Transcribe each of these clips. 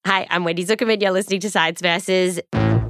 Hi, I'm Wendy Zuckerman. You're listening to Science Versus.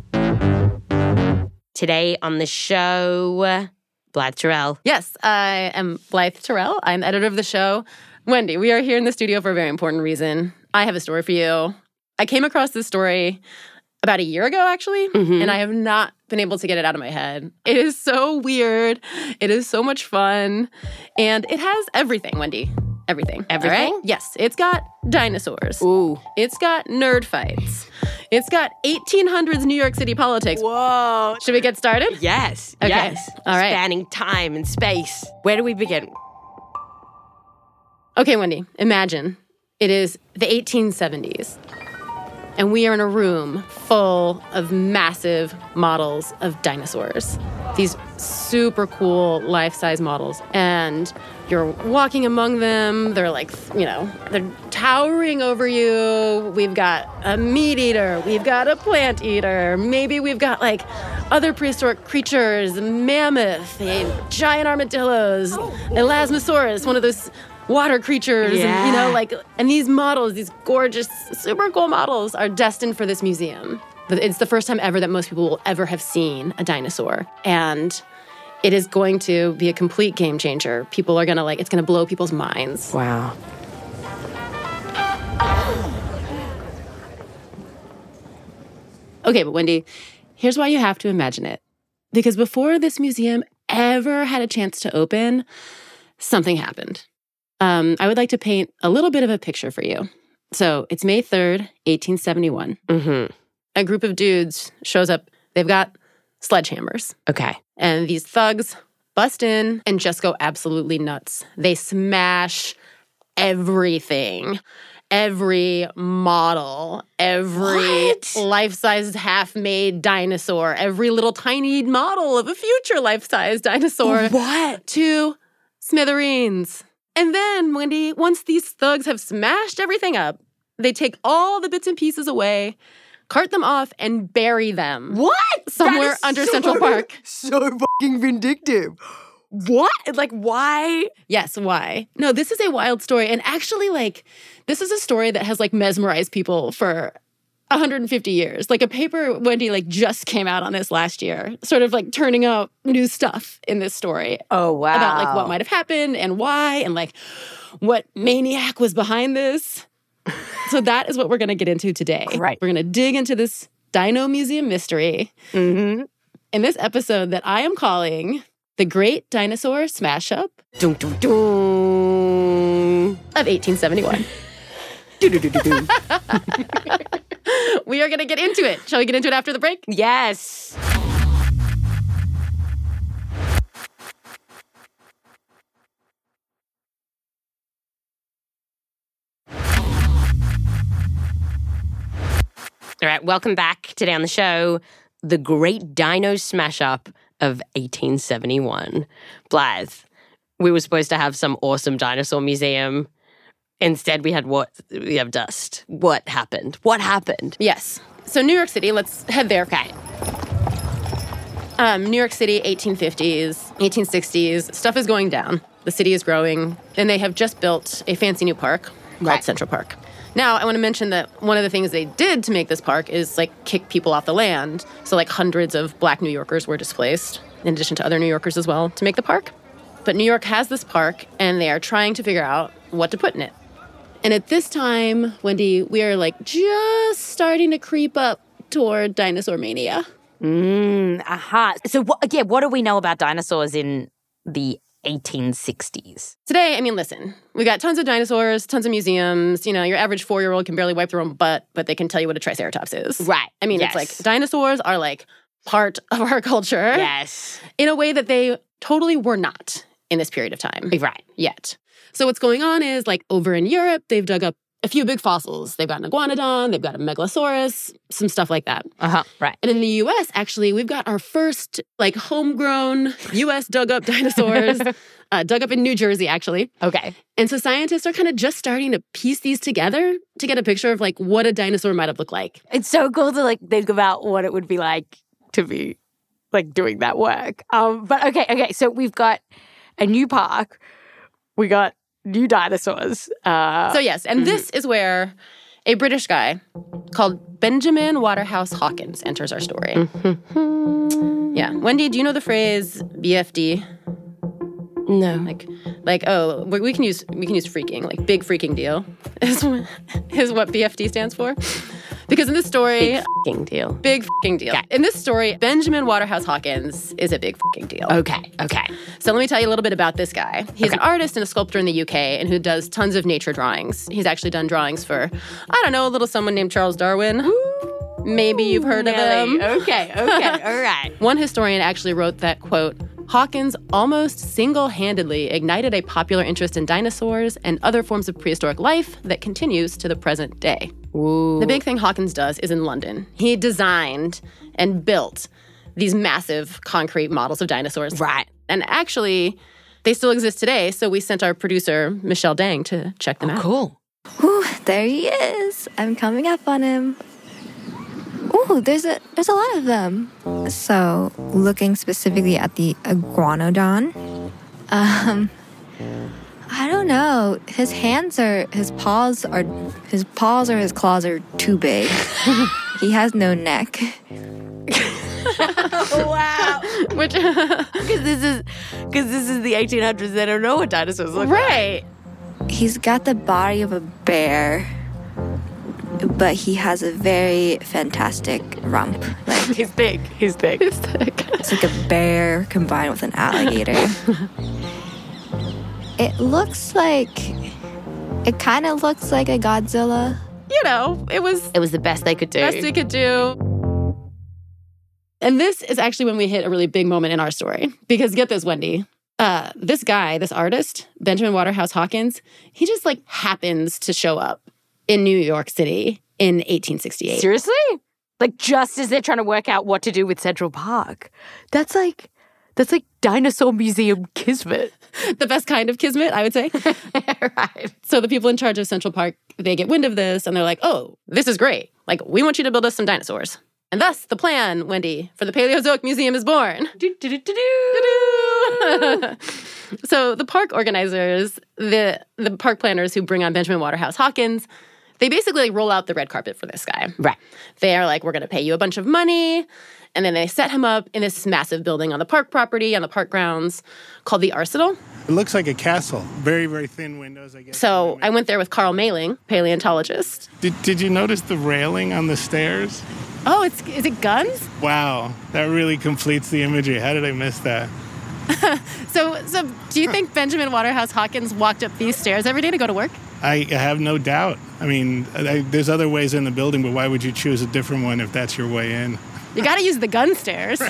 Today on the show, Blythe Terrell. Yes, I am Blythe Terrell. I'm editor of the show. Wendy, we are here in the studio for a very important reason. I have a story for you. I came across this story about a year ago, actually, and I have not been able to get it out of my head. It is so weird. It is so much fun. And it has everything, Wendy. Everything. Everything? All right? Yes. It's got dinosaurs. Ooh. It's got nerd fights. It's got 1800s New York City politics. Whoa. Should we get started? Yes. Okay. Yes. All right. Spanning time and space. Where do we begin? Okay, Wendy, imagine it is the 1870s, and we are in a room full of massive models of dinosaurs. These super cool life-size models. And you're walking among them. They're like, they're towering over you. We've got a meat eater. We've got a plant eater. Maybe we've got like other prehistoric creatures, mammoth, giant armadillos, Elasmosaurus, one of those water creatures, and these models, these gorgeous, super cool models are destined for this museum. It's the first time ever that most people will ever have seen a dinosaur. And it is going to be a complete game changer. People are going to it's going to blow people's minds. Wow. Okay, but Wendy, here's why you have to imagine it. Because before this museum ever had a chance to open, something happened. I would like to paint a little bit of a picture for you. So it's May 3rd, 1871. A group of dudes shows up. They've got sledgehammers. Okay. And these thugs bust in and just go absolutely nuts. They smash everything. Every model, every life-size half-made dinosaur, every little tiny model of a future life-size dinosaur. What? To smithereens. And then, Wendy, once these thugs have smashed everything up, they take all the bits and pieces away, cart them off, and bury them. What? Somewhere under Central Park. So fucking vindictive. What? Like, why? Yes, why? No, this is a wild story. And actually, this is a story that has, mesmerized people for 150 years. Like, a paper, Wendy, just came out on this last year, sort of, turning up new stuff in this story. Oh, wow. About, what might have happened and why and, what maniac was behind this. So that is what we're going to get into today. Right. We're going to dig into this Dino Museum mystery in this episode that I am calling The Great Dinosaur Smash-Up Dun, dun, dun. of 1871. We are going to get into it. Shall we get into it after the break? Yes. All right, welcome back. Today on the show, The Great Dino Smash-Up of 1871. Blythe, we were supposed to have some awesome dinosaur museum. Instead, we have dust. What happened? Yes. So New York City, let's head there. Okay. New York City, 1850s, 1860s, stuff is going down. The city is growing, and they have just built a fancy new park called Central Park. Now, I want to mention that one of the things they did to make this park is, kick people off the land. So, hundreds of Black New Yorkers were displaced, in addition to other New Yorkers as well, to make the park. But New York has this park, and they are trying to figure out what to put in it. And at this time, Wendy, we are, just starting to creep up toward dinosaur mania. So, what do we know about dinosaurs in the 1860s? Today, listen, we got tons of dinosaurs, tons of museums. Your average 4-year-old can barely wipe their own butt, but they can tell you what a triceratops is. Right. Yes. It's dinosaurs are part of our culture. Yes. In a way that they totally were not in this period of time. Right. Yet. So what's going on is, over in Europe, they've dug up a few big fossils. They've got an iguanodon, they've got a megalosaurus, some stuff like that. Right. And in the U.S., actually, we've got our first, homegrown U.S. dug-up dinosaurs, dug up in New Jersey, actually. Okay. And so scientists are kind of just starting to piece these together to get a picture of, what a dinosaur might have looked like. It's so cool to, think about what it would be like to be, doing that work. But okay, so we've got a new park. We got new dinosaurs. So yes, and this is where A British guy called Benjamin Waterhouse Hawkins enters our story. Yeah. Wendy, do you know the phrase BFD? No. We can use freaking, like big freaking deal is what BFD stands for. Because in this story, Big f***ing deal. Big f***ing deal. Okay. In this story, Benjamin Waterhouse Hawkins is a big f***ing deal. Okay. So let me tell you a little bit about this guy. He's an artist and a sculptor in the UK and who does tons of nature drawings. He's actually done drawings for, I don't know, a little someone named Charles Darwin. Maybe you've heard of him. Okay, all right. One historian actually wrote that, quote, Hawkins almost single-handedly ignited a popular interest in dinosaurs and other forms of prehistoric life that continues to the present day. Ooh. The big thing Hawkins does is in London. He designed and built these massive concrete models of dinosaurs. Right. And actually, they still exist today, so we sent our producer, Michelle Dang, to check them out. Cool. Ooh, there he is. I'm coming up on him. Ooh, there's a lot of them. So, looking specifically at the iguanodon, I don't know. His paws or his claws are too big. He has no neck. Wow. Which, Because this is the 1800s. They don't know what dinosaurs look like. right. He's got the body of a bear, but he has a very fantastic rump. Like He's big. it's like a bear combined with an alligator. It kind of looks like a Godzilla. You know, it was It was the best they could do. best we could do. And this is actually when we hit a really big moment in our story. Because get this, Wendy. This guy, this artist, Benjamin Waterhouse Hawkins, he just like happens to show up in New York City in 1868. Seriously? Like just as they're trying to work out what to do with Central Park. That's like Dinosaur Museum kismet. The best kind of kismet, I would say. Right. So the people in charge of Central Park, they get wind of this and they're like, oh, this is great. Like, we want you to build us some dinosaurs. And thus, the plan, Wendy, for the Paleozoic Museum is born. So the park organizers, the park planners who bring on Benjamin Waterhouse Hawkins, they basically like, roll out the red carpet for this guy. Right. They are like, we're going to pay you a bunch of money. And then they set him up in this massive building on the park property, on the park grounds, called the Arsenal. It looks like a castle. Very, very thin windows, I guess. So I went there with Carl Mayling, paleontologist. Did you notice the railing on the stairs? Oh, is it guns? Wow, that really completes the imagery. How did I miss that? So do you think Benjamin Waterhouse Hawkins walked up these stairs every day to go to work? I have no doubt. I mean, there's other ways in the building, but why would you choose a different one if that's your way in? You got to use the gun stairs.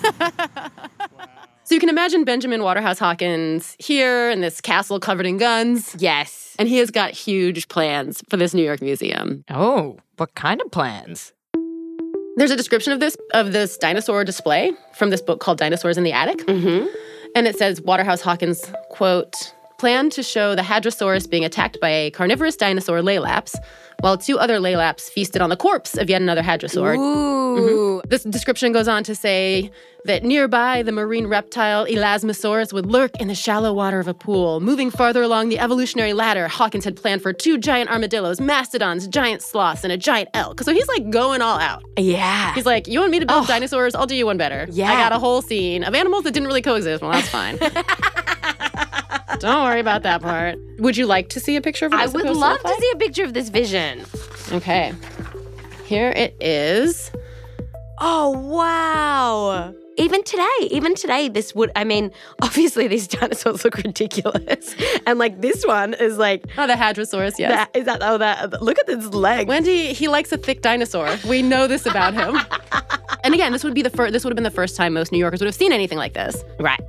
So you can imagine Benjamin Waterhouse Hawkins here in this castle covered in guns. Yes. And he has got huge plans for this New York museum. Oh, what kind of plans? There's a description of this dinosaur display from this book called Dinosaurs in the Attic. Mm-hmm. And it says Waterhouse Hawkins, quote, planned to show the Hadrosaurus being attacked by a carnivorous dinosaur Laelaps, while two other Laelaps feasted on the corpse of yet another hadrosaur. Ooh. This description goes on to say that nearby, the marine reptile Elasmosaurus would lurk in the shallow water of a pool. Moving farther along the evolutionary ladder, Hawkins had planned for 2 giant armadillos, mastodons, giant sloths, and a giant elk. So he's like going all out. Yeah. He's like, you want me to build dinosaurs? I'll do you one better. Yeah. I got a whole scene of animals that didn't really coexist. Well, that's fine. Don't worry about that part. Would you like to see a picture of what I it's would supposed love to to look like? see a picture of this vision. Okay. Here it is. Oh, wow. Even today, this would, I mean, obviously these dinosaurs look ridiculous. And like this one is like, Oh, the Hadrosaurus, yes. Look at this leg. Wendy, he likes a thick dinosaur. We know this about him. And again, this would have been the first time most New Yorkers would have seen anything like this. Right.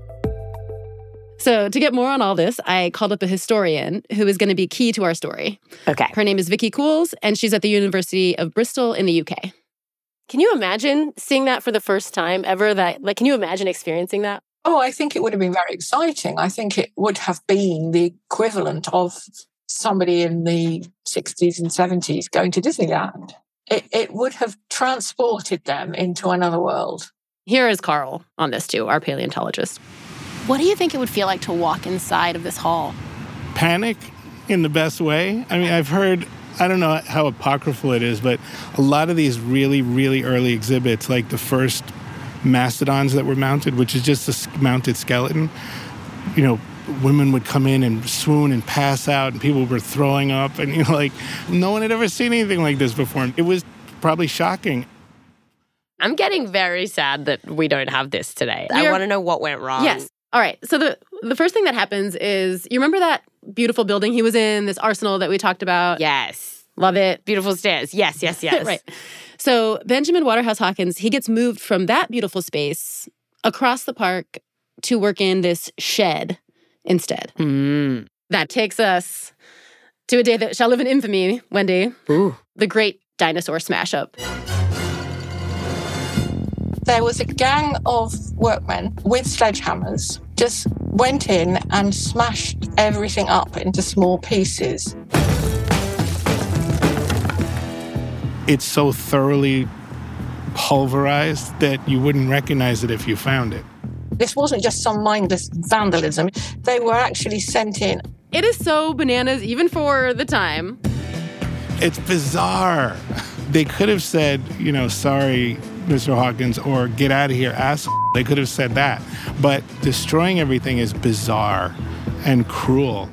So to get more on all this, I called up a historian who is going to be key to our story. Okay. Her name is Vicky Cools, and she's at the University of Bristol in the UK. Can you imagine seeing that for the first time ever? Can you imagine experiencing that? Oh, I think it would have been very exciting. I think it would have been the equivalent of somebody in the 60s and 70s going to Disneyland. It would have transported them into another world. Here is Carl on this too, our paleontologist. What do you think it would feel like to walk inside of this hall? Panic in the best way. I mean, I've heard I don't know how apocryphal it is, but a lot of these really, really early exhibits, like the first mastodons that were mounted, which is just a mounted skeleton, you know, women would come in and swoon and pass out, and people were throwing up, and, you know, like, no one had ever seen anything like this before. It was probably shocking. I'm getting very sad that we don't have this today. I want to know what went wrong. Yes. All right. So the first thing that happens is, you remember that beautiful building he was in, this arsenal that we talked about? Yes. Love it. Beautiful stairs. Yes. Right. So Benjamin Waterhouse Hawkins, he gets moved from that beautiful space across the park to work in this shed instead. That takes us to a day that shall live in infamy, Wendy. Ooh. The Great Dinosaur Smash-Up. There was a gang of workmen with sledgehammers, just went in and smashed everything up into small pieces. It's so thoroughly pulverized that you wouldn't recognize it if you found it. This wasn't just some mindless vandalism. They were actually sent in. It is so bananas, even for the time. It's bizarre. They could have said, you know, sorry, Mr. Hawkins, or get out of here, asshole. They could have said that. But destroying everything is bizarre and cruel.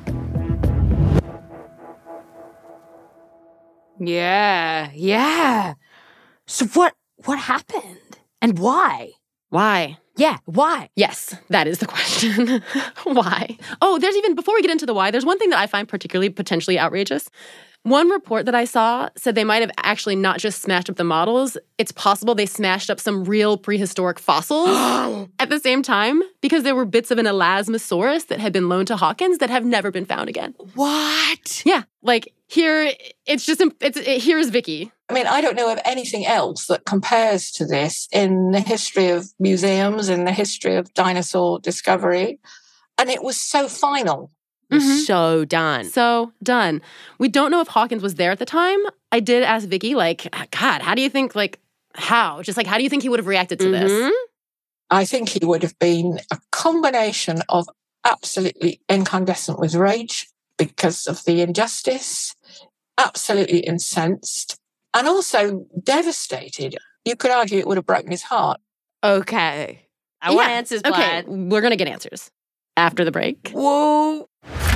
Yeah. So what happened? And why? Why? Yeah, why? Yes, that is the question. Why? Oh, before we get into the why, there's one thing that I find particularly potentially outrageous. One report that I saw said they might have actually not just smashed up the models. It's possible they smashed up some real prehistoric fossils at the same time, because there were bits of an Elasmosaurus that had been loaned to Hawkins that have never been found again. What? Yeah, like here, here's Vicky. I mean, I don't know of anything else that compares to this in the history of museums, in the history of dinosaur discovery. And it was so final. So done. So done. We don't know if Hawkins was there at the time. I did ask Vicky, like, God, how do you think, like, how? Just like, how do you think he would have reacted to this? I think he would have been a combination of absolutely incandescent with rage because of the injustice, absolutely incensed, and also devastated. You could argue it would have broken his heart. Okay. I want answers, Okay, Plaid. we're going to get answers after the break. Whoa.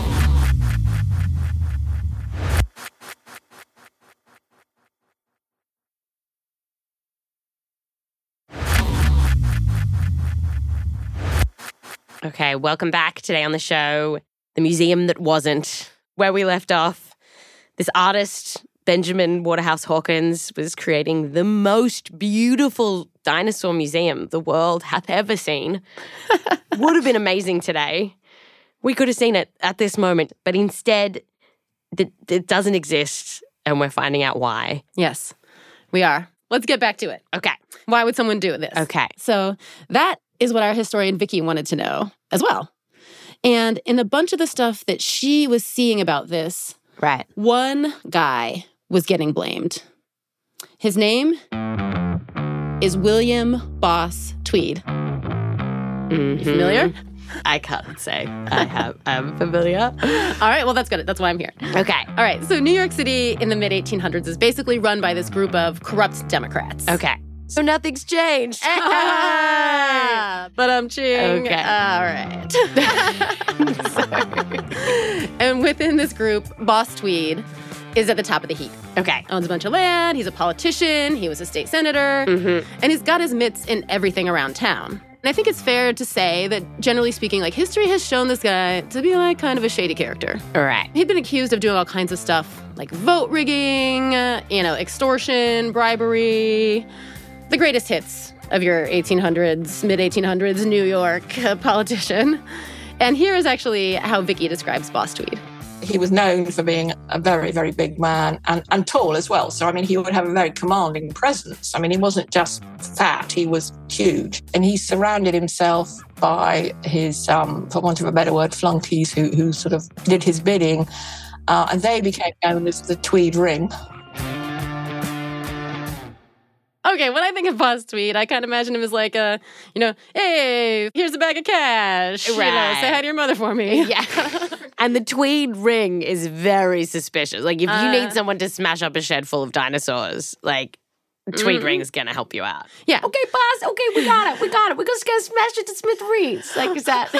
Okay, welcome back. Today on the show, the museum that wasn't. Where we left off, this artist, Benjamin Waterhouse Hawkins, was creating the most beautiful dinosaur museum the world hath ever seen. Would have been amazing today. We could have seen it at this moment, but instead, it doesn't exist, and we're finding out why. Yes, we are. Let's get back to it. Okay. Why would someone do this? Okay. So that is what our historian Vicky wanted to know as well. And in a bunch of the stuff that she was seeing about this, Right. one guy was getting blamed. His name is William Boss Tweed. You familiar? I can't say I'm familiar. All right, well, that's good. That's why I'm here. Okay. All right, so New York City in the mid-1800s is basically run by this group of corrupt Democrats. Okay. So nothing's changed. But I'm ching. Okay. All right. And within this group, Boss Tweed is at the top of the heap. Okay. Owns a bunch of land. He's a politician. He was a state senator. And he's got his mitts in everything around town. And I think it's fair to say that, generally speaking, like, history has shown this guy to be, like, kind of a shady character. All right. He'd been accused of doing all kinds of stuff, like vote rigging, extortion, bribery. The greatest hits of your 1800s, mid-1800s New York politician. And here is actually how Vicky describes Boss Tweed. He was known for being a very, very big man and tall as well. So, I mean, he would have a very commanding presence. I mean, he wasn't just fat, he was huge. And he surrounded himself by his, for want of a better word, flunkies who sort of did his bidding. And they became known as the Tweed Ring. Okay, when I think of Boss Tweed, I kind of imagine him as like hey, here's a bag of cash. Right. Say hi to your mother for me. Yeah. And the tweed ring is very suspicious. Like, if you need someone to smash up a shed full of dinosaurs, like, tweed ring is going to help you out. Yeah. Okay, boss. Okay, we got it. We're just going to smash it to smithereens. Like, is that...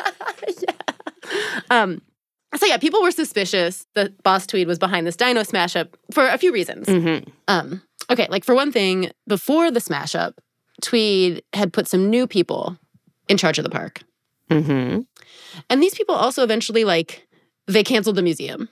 So yeah, people were suspicious that Boss Tweed was behind this dino smash up for a few reasons. Okay, like for one thing, before the smash up, Tweed had put some new people in charge of the park. And these people also eventually, like, they canceled the museum.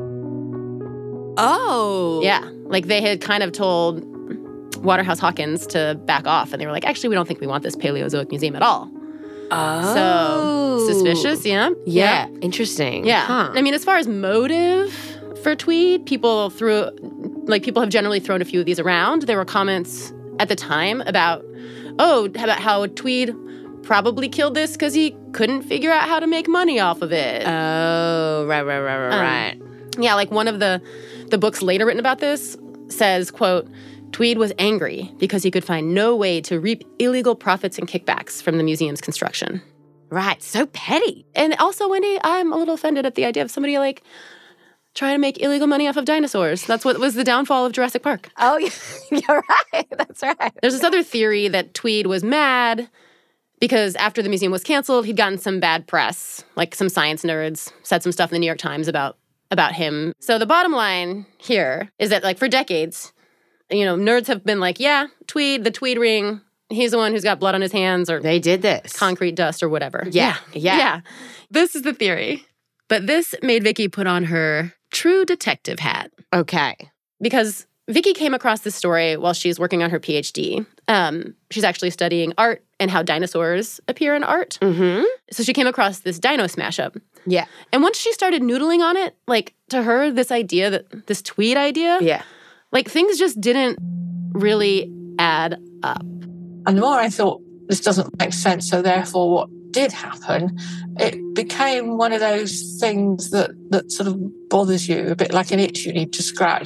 Oh. Yeah, like they had kind of told Waterhouse Hawkins to back off, and they were like, actually, we don't think we want this Paleozoic museum at all. Oh. So, suspicious, yeah? Yeah. Interesting. Yeah. Huh. I mean, as far as motive for Tweed, people have generally thrown a few of these around. There were comments at the time about how Tweed probably killed this because he couldn't figure out how to make money off of it. Oh, right. Yeah, like one of the books later written about this says, quote, Tweed was angry because he could find no way to reap illegal profits and kickbacks from the museum's construction. Right, so petty. And also, Wendy, I'm a little offended at the idea of somebody, like, trying to make illegal money off of dinosaurs. That's what was the downfall of Jurassic Park. Oh, you're right. That's right. There's this other theory that Tweed was mad because after the museum was canceled, he'd gotten some bad press. Like, some science nerds said some stuff in the New York Times about him. So the bottom line here is that, like, for decades, nerds have been like, yeah, Tweed, the Tweed ring, he's the one who's got blood on his hands or they did this. Concrete dust or whatever. Yeah. This is the theory. But this made Vicky put on her true detective hat. Okay. Because Vicky came across this story while she's working on her PhD. She's actually studying art and how dinosaurs appear in art. So she came across this dino smash up. Yeah. And once she started noodling on it, like, to her, this Tweed idea, yeah, like, things just didn't really add up. And the more I thought, this doesn't make sense, so therefore what did happen, it became one of those things that sort of bothers you, a bit like an itch you need to scratch.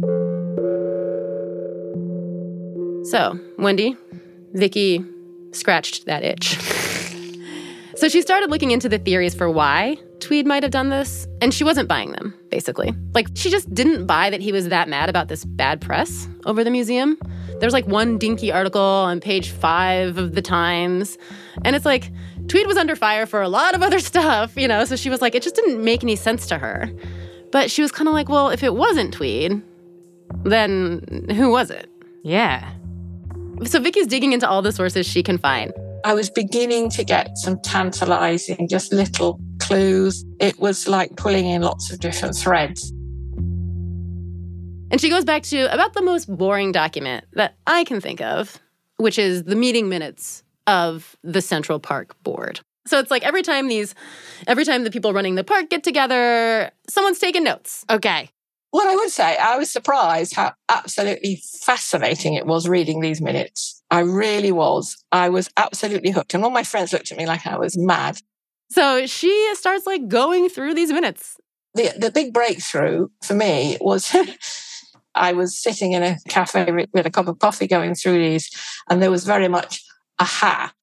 So, Wendy, Vicky scratched that itch. So she started looking into the theories for why Tweed might have done this, and she wasn't buying them, basically. Like, she just didn't buy that he was that mad about this bad press over the museum. There's, like, one dinky article on page 5 of the Times, and it's like, Tweed was under fire for a lot of other stuff, so she was like, it just didn't make any sense to her. But she was kind of like, well, if it wasn't Tweed, then who was it? Yeah. So Vicky's digging into all the sources she can find. I was beginning to get some tantalizing, just little clues. It was like pulling in lots of different threads. And she goes back to about the most boring document that I can think of, which is the meeting minutes of the Central Park Board. So it's like every time the people running the park get together, someone's taking notes. Okay. What I would say, I was surprised how absolutely fascinating it was reading these minutes. I really was. I was absolutely hooked. And all my friends looked at me like I was mad. So she starts, like, going through these minutes. The big breakthrough for me was I was sitting in a cafe with a cup of coffee going through these, and there was very much aha.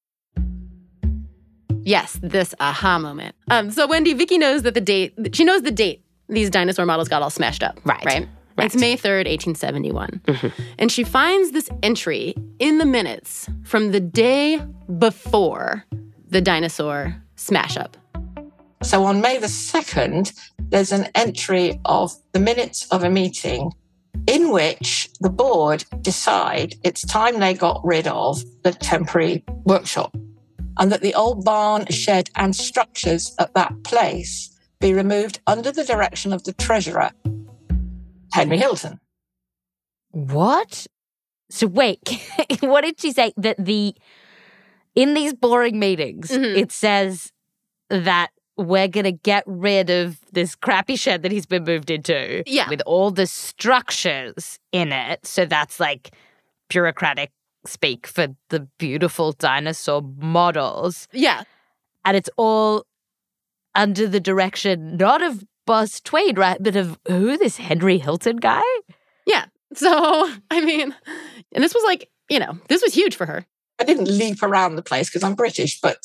Yes, this aha moment. So Wendy, Vicky knows that the date these dinosaur models got all smashed up. Right. It's May 3rd, 1871. And she finds this entry in the minutes from the day before the dinosaur smash up. So on May the 2nd, there's an entry of the minutes of a meeting in which the board decide it's time they got rid of the temporary workshop and that the old barn, shed and structures at that place be removed under the direction of the treasurer, Henry Hilton. What? So wait, what did she say? That in these boring meetings, it says that we're going to get rid of this crappy shed that he's been moved into. Yeah. With all the structures in it. So that's like bureaucratic speak for the beautiful dinosaur models. Yeah. And it's all under the direction, not of Boss Tweed, right? But of who? This Henry Hilton guy? Yeah. So, I mean, and this was like this was huge for her. I didn't leap around the place because I'm British, but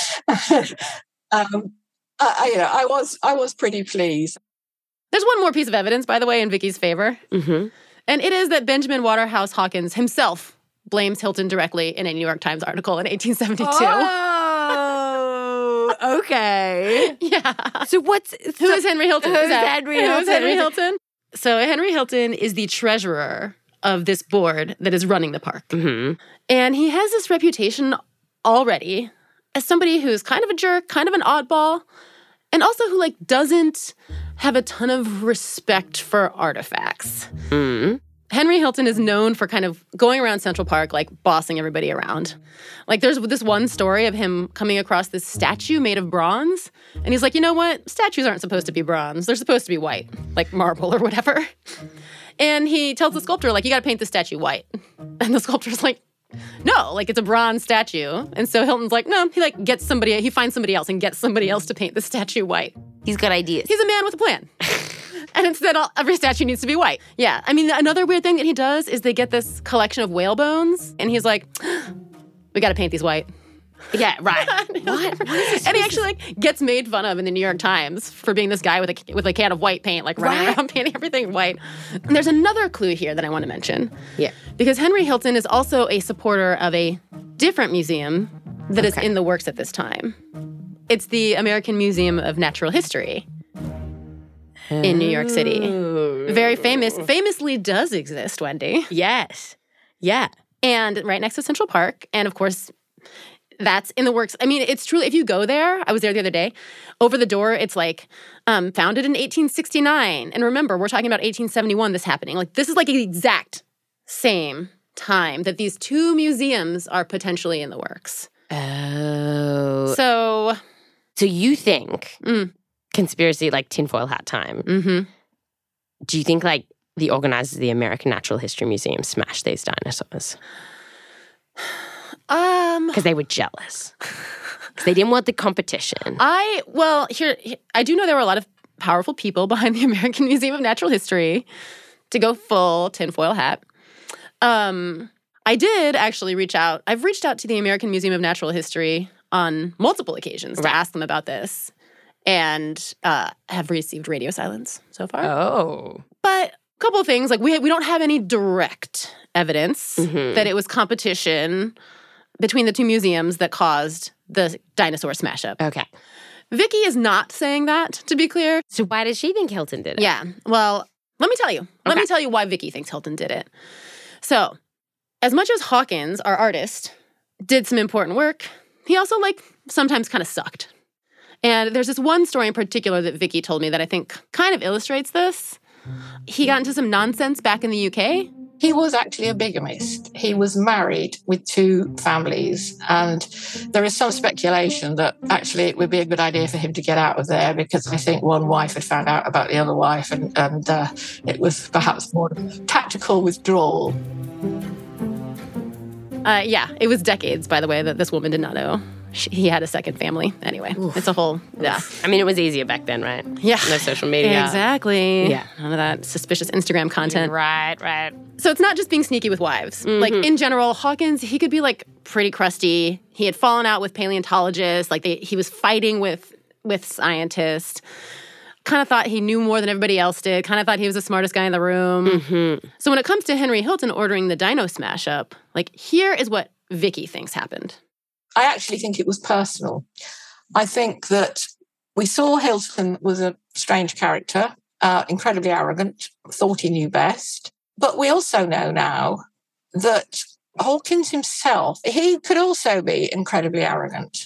I was pretty pleased. There's one more piece of evidence, by the way, in Vicky's favor. Mm-hmm. And it is that Benjamin Waterhouse Hawkins himself blames Hilton directly in a New York Times article in 1872. Oh, okay. Yeah. So Who is Henry Hilton? Who's Henry Hilton? Who's Henry Hilton? So Henry Hilton is the treasurer of this board that is running the park. Mm-hmm. And he has this reputation already as somebody who's kind of a jerk, kind of an oddball, and also who doesn't have a ton of respect for artifacts. Mm-hmm. Henry Hilton is known for kind of going around Central Park, bossing everybody around. There's this one story of him coming across this statue made of bronze. And he's like, you know what? Statues aren't supposed to be bronze. They're supposed to be white, like marble or whatever. And he tells the sculptor, you got to paint the statue white. And the sculptor's like, no, it's a bronze statue. And so Hilton's like, no, he gets somebody, he finds somebody else and gets somebody else to paint the statue white. He's got ideas. He's a man with a plan. And instead, every statue needs to be white. Yeah. I mean, another weird thing that he does is they get this collection of whale bones, and he's like, we got to paint these white. Yeah, right. What? And he actually gets made fun of in the New York Times for being this guy with a can of white paint, running around painting everything white. And there's another clue here that I want to mention. Yeah. Because Henry Hilton is also a supporter of a different museum that is in the works at this time. It's the American Museum of Natural History in New York City. Very famously does exist, Wendy. Yes. Yeah. And right next to Central Park. And of course, that's in the works. I mean, it's truly, if you go there, I was there the other day, over the door, it's founded in 1869. And remember, we're talking about 1871, this happening. This is the exact same time that these two museums are potentially in the works. Oh. So you think conspiracy tinfoil hat time. Mm-hmm. Do you think the organizers of the American Natural History Museum smashed these dinosaurs? Because they were jealous. Because they didn't want the competition. I do know there were a lot of powerful people behind the American Museum of Natural History to go full tinfoil hat. I did actually reach out. I've reached out to the American Museum of Natural History on multiple occasions to ask them about this, and have received radio silence so far. Oh. But a couple of things, we don't have any direct evidence that it was competition between the two museums that caused the dinosaur smash up. Okay. Vicky is not saying that, to be clear. So why does she think Hilton did it? Yeah. Well, let me tell you. Let me tell you why Vicky thinks Hilton did it. So, as much as Hawkins, our artist, did some important work, he also sometimes kind of sucked. And there's this one story in particular that Vicky told me that I think kind of illustrates this. He got into some nonsense back in the UK. He was actually a bigamist. He was married with two families, and there is some speculation that actually it would be a good idea for him to get out of there, because I think one wife had found out about the other wife, and it was perhaps more tactical withdrawal. It was decades, by the way, that this woman did not know he had a second family. Anyway, it's a whole, I mean, it was easier back then, right? Yeah. No social media. Exactly. Yeah. None of that suspicious Instagram content. Right. So it's not just being sneaky with wives. In general, Hawkins, he could be pretty crusty. He had fallen out with paleontologists. He was fighting with scientists. Kind of thought he knew more than everybody else did. Kind of thought he was the smartest guy in the room. Mm-hmm. So when it comes to Henry Hilton ordering the dino smash up, here is what Vicky thinks happened. I actually think it was personal. I think that we saw Hilton was a strange character, incredibly arrogant, thought he knew best. But we also know now that Hawkins himself, he could also be incredibly arrogant.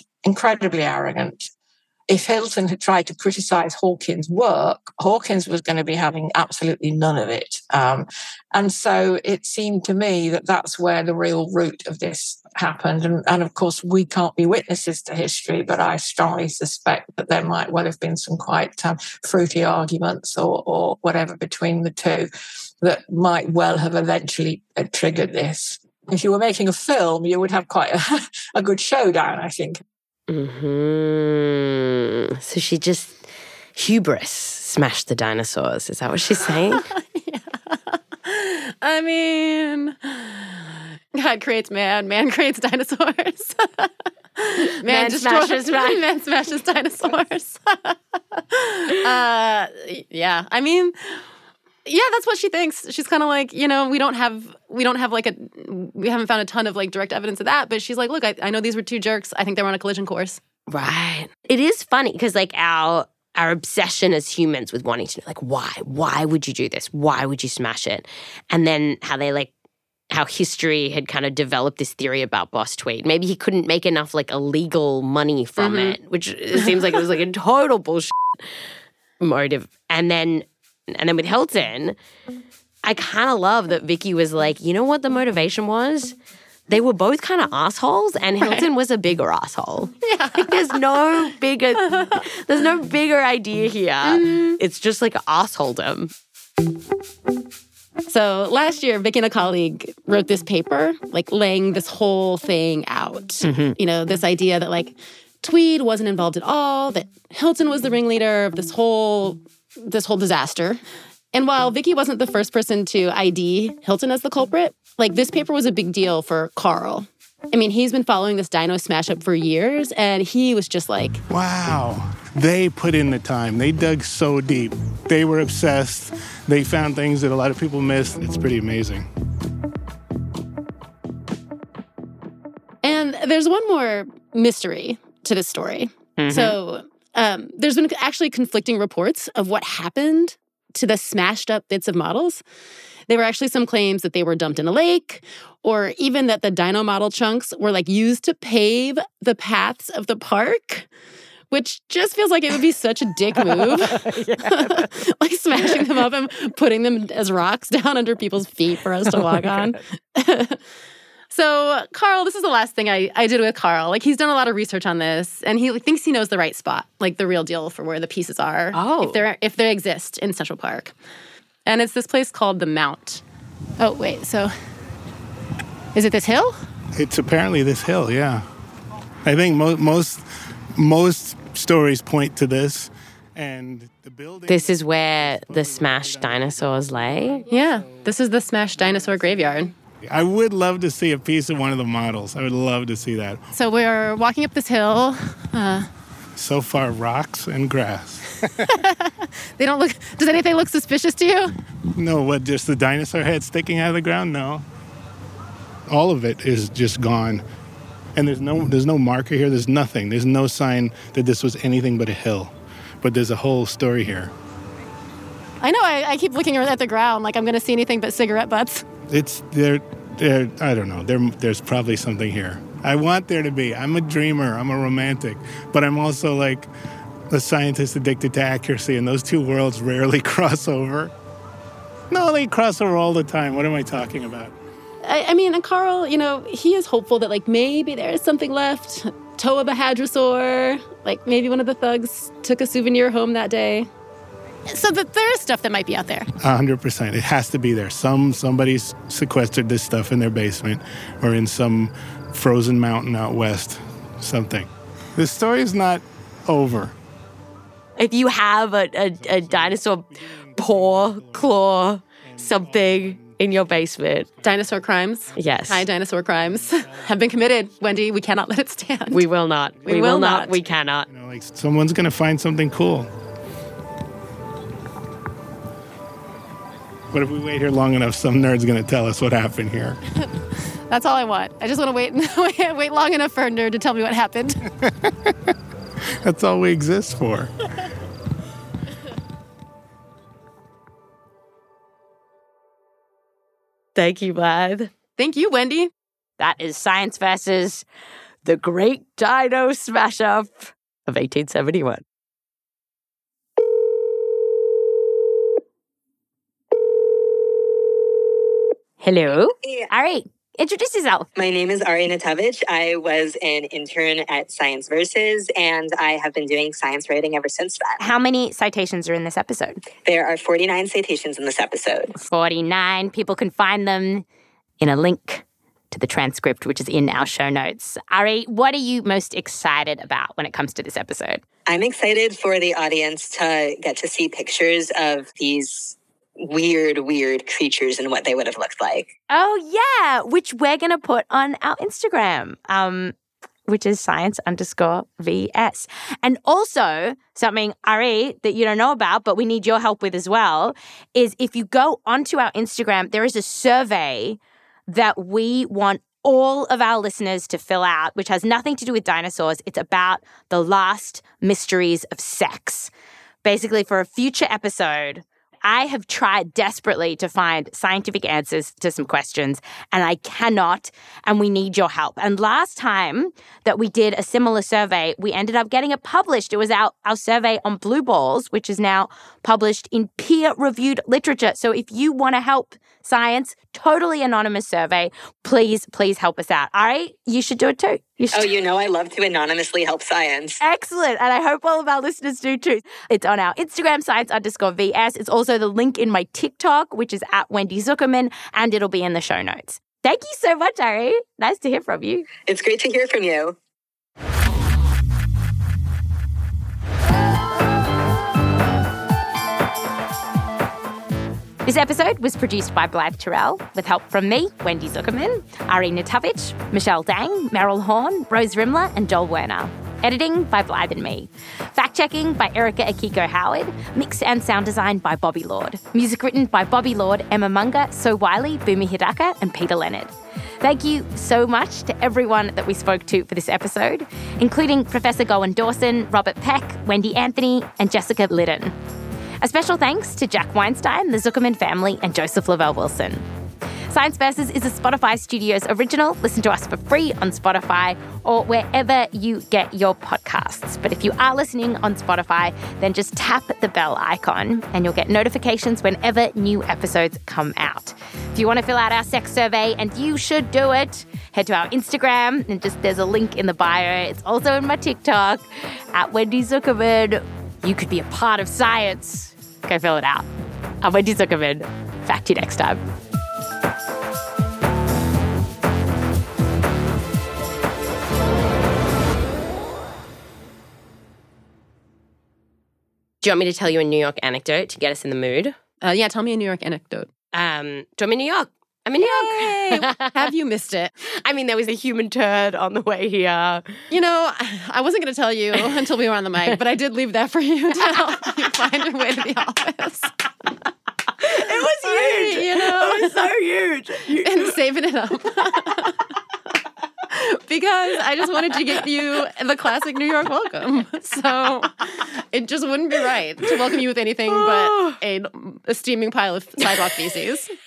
If Hilton had tried to criticize Hawkins' work, Hawkins was going to be having absolutely none of it. And so it seemed to me that that's where the real root of this happened. And of course, we can't be witnesses to history, but I strongly suspect that there might well have been some quite fruity arguments or whatever between the two that might well have eventually triggered this. If you were making a film, you would have quite a good showdown, I think. Mm-hmm. So she just hubris smashed the dinosaurs. Is that what she's saying? Yeah. I mean, God creates man, man creates dinosaurs. Man smashes man. Man smashes dinosaurs. Yeah, I mean, yeah, that's what she thinks. She's kind of like, we haven't found a ton of like direct evidence of that, but she's like, look, I know these were two jerks. I think they were on a collision course. Right. It is funny because like our obsession as humans with wanting to know, like, why would you do this? Why would you smash it? And then how history had kind of developed this theory about Boss Tweed. Maybe he couldn't make enough like illegal money from it, which it seems like it was like a total bullshit motive. And then with Hilton, I kind of love that Vicky was like, you know what the motivation was? They were both kind of assholes, and Hilton was a bigger asshole. Yeah. Like, there's no bigger idea here. It's just like assholedom. So last year, Vicky and a colleague wrote this paper, like laying this whole thing out. This idea that like Tweed wasn't involved at all, that Hilton was the ringleader of this whole disaster. And while Vicky wasn't the first person to ID Hilton as the culprit, like this paper was a big deal for Carl. I mean, he's been following this dino smash up for years, and he was just like, wow, they put in the time. They dug so deep. They were obsessed. They found things that a lot of people missed. It's pretty amazing. And there's one more mystery to this story. So there's been actually conflicting reports of what happened to the smashed up bits of models. There were actually some claims that they were dumped in a lake, or even that the dino model chunks were like used to pave the paths of the park, which just feels like it would be such a dick move. Like smashing them up and putting them as rocks down under people's feet for us to walk on. So Carl, this is the last thing I did with Carl. Like, he's done a lot of research on this, and he thinks he knows the right spot, like the real deal for where the pieces are, if they exist in Central Park. And it's this place called the Mount. Oh, wait, so is it this hill? It's apparently this hill, yeah. I think most stories point to this, and the building. This is where the smashed dinosaurs lay? Yeah, this is the smashed dinosaur graveyard. I would love to see a piece of one of the models. I would love to see that. So we're walking up this hill. So far, rocks and grass. They don't look... Does anything look suspicious to you? No, what, just the dinosaur head sticking out of the ground? No. All of it is just gone. And there's no marker here. There's nothing. There's no sign that this was anything but a hill. But there's a whole story here. I know. I keep looking at the ground like I'm going to see anything but cigarette butts. It's there. I don't know. There's probably something here. I want there to be. I'm a dreamer. I'm a romantic. But I'm also like a scientist addicted to accuracy, and those two worlds rarely cross over. No, they cross over all the time. What am I talking about? I mean, and Carl, he is hopeful that like maybe there is something left. Toa Hadrosaur, like maybe one of the thugs took a souvenir home that day. So there is stuff that might be out there. 100%. It has to be there. Somebody's sequestered this stuff in their basement or in some frozen mountain out west. Something. The story's not over. If you have a dinosaur paw, claw, something in your basement. Dinosaur crimes. Yes. High dinosaur crimes have been committed, Wendy. We cannot let it stand. We will not. We will not. We cannot. Like someone's going to find something cool. But if we wait here long enough, some nerd's going to tell us what happened here. That's all I want. I just want to wait long enough for a nerd to tell me what happened. That's all we exist for. Thank you, Blythe. Thank you, Wendy. That is Science versus the Great Dino Smash-Up of 1871. Hello. Yeah. Ari, introduce yourself. My name is Ari Natavich. I was an intern at Science Versus, and I have been doing science writing ever since then. How many citations are in this episode? There are 49 citations in this episode. 49. People can find them in a link to the transcript, which is in our show notes. Ari, what are you most excited about when it comes to this episode? I'm excited for the audience to get to see pictures of these weird creatures and what they would have looked like. Oh, yeah, which we're going to put on our Instagram, which is science_VS. And also, something, Ari, that you don't know about, but we need your help with as well, is if you go onto our Instagram, there is a survey that we want all of our listeners to fill out, which has nothing to do with dinosaurs. It's about the last mysteries of sex. Basically, for a future episode, I have tried desperately to find scientific answers to some questions, and I cannot, and we need your help. And last time that we did a similar survey, we ended up getting it published. It was our survey on blue balls, which is now published in peer-reviewed literature. So if you want to help science, totally anonymous survey, please help us out. All right? You should do it too. I love to anonymously help science. Excellent. And I hope all of our listeners do too. It's on our Instagram, science_VS. It's also the link in my TikTok, which is at Wendy Zuckerman, and it'll be in the show notes. Thank you so much, Ari. Nice to hear from you. It's great to hear from you. This episode was produced by Blythe Terrell with help from me, Wendy Zuckerman, Ari Natavich, Michelle Dang, Meryl Horn, Rose Rimler, and Joel Werner. Editing by Blythe and me. Fact-checking by Erica Akiko Howard. Mix and sound design by Bobby Lord. Music written by Bobby Lord, Emma Munga, So Wiley, Boomy Hidaka, and Peter Leonard. Thank you so much to everyone that we spoke to for this episode, including Professor Gowan Dawson, Robert Peck, Wendy Anthony, and Jessica Liddon. A special thanks to Jack Weinstein, the Zuckerman family, and Joseph Lavelle Wilson. Science Versus is a Spotify Studios original. Listen to us for free on Spotify or wherever you get your podcasts. But if you are listening on Spotify, then just tap the bell icon and you'll get notifications whenever new episodes come out. If you want to fill out our sex survey, and you should do it, head to our Instagram and there's a link in the bio. It's also in my TikTok at Wendy Zuckerman. You could be a part of science. Go fill it out. I'm Wendy Zuckerman. Back to you next time. Do you want me to tell you a New York anecdote to get us in the mood? Yeah, tell me a New York anecdote. Do you want me in New York? I'm in New York. Have you missed it? I mean, there was a human turd on the way here. You know, I wasn't going to tell you until we were on the mic, but I did leave that for you to help you find your way to the office. It was huge. You know? It was so huge. And saving it up. Because I just wanted to give you the classic New York welcome. So it just wouldn't be right to welcome you with anything but a steaming pile of sidewalk feces.